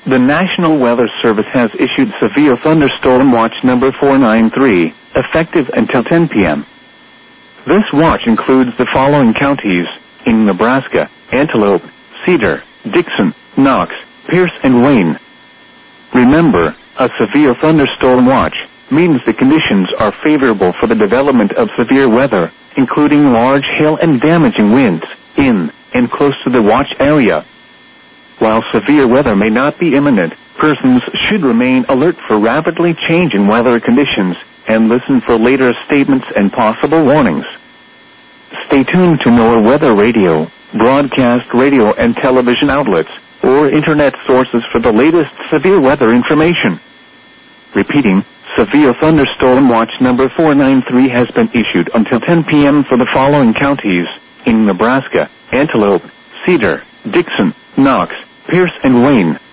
The National Weather Service has issued Severe Thunderstorm Watch number 493, effective until 10 p.m. This watch includes the following counties in Nebraska: Antelope, Cedar, Dixon, Knox, Pierce, and Wayne. Remember, a severe thunderstorm watch means the conditions are favorable for the development of severe weather, including large hail and damaging winds in and close to the watch area. While severe weather may not be imminent, persons should remain alert for rapidly changing weather conditions and listen for later statements and possible warnings. Stay tuned to NOAA Weather Radio, broadcast radio and television outlets, or internet sources for the latest severe weather information. Repeating, Severe Thunderstorm Watch number 493 has been issued until 10 p.m. for the following counties in Nebraska: Antelope, Cedar, Dixon, Knox, Pierce, and Wayne.